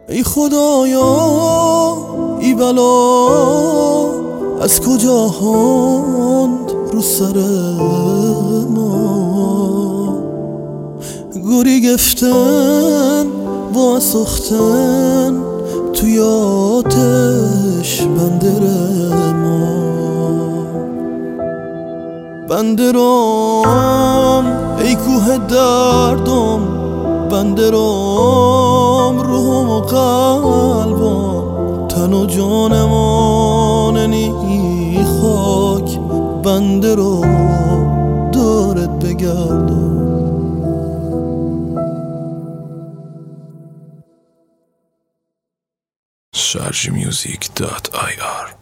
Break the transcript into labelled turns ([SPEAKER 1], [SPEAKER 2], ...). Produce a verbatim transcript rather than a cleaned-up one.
[SPEAKER 1] ای خدایا ای بلا از کجا هاند رو سر ما، گوری گفتن با سختن توی آتش بندر ما. بندرام ای کوه دردم، بندرام روحم و قلبم، تن و جانمان نی خاک، بندرام دارت بگردم.
[SPEAKER 2] شارژ میوزیک دات آی آر